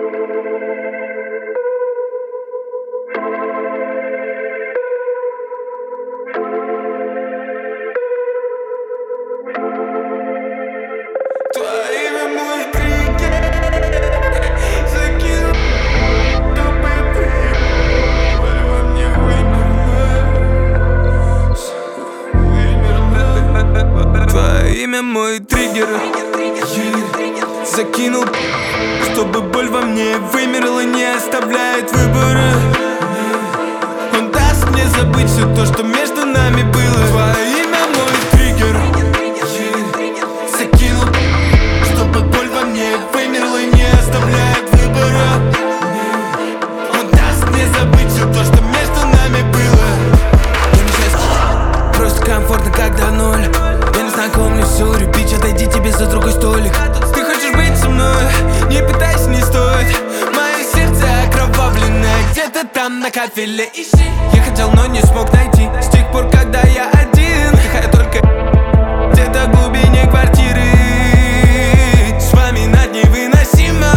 Имя мой триггер. Закинул, чтобы боль во мне вымерла, не оставляет выбора. Он даст мне забыть все то, что между нами было. Твое имя мой триггер. Закинул, чтобы боль во мне вымерла, не оставляет выбора. Он даст мне забыть все то, что между нами было. Я не счастлив, просто комфортно, когда ноль. Я не знакомлюсь, сори, бич, отойди, тебе за другой столик. Ты хочешь быть со мной, не пытайся, не стоит. Мое сердце окровавленное где-то там на кафеле. Ищи. Я хотел, но не смог найти. С тех пор, когда я один, дыхаю только где-то в глубине квартиры. Вспоминать невыносимо.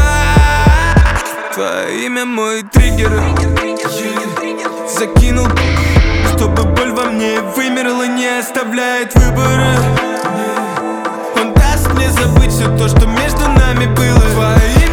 Твое имя мой триггер. Закинул, чтобы боль во мне вымерла, не оставляет выбора. Он даст мне забыть все то, что между нами было.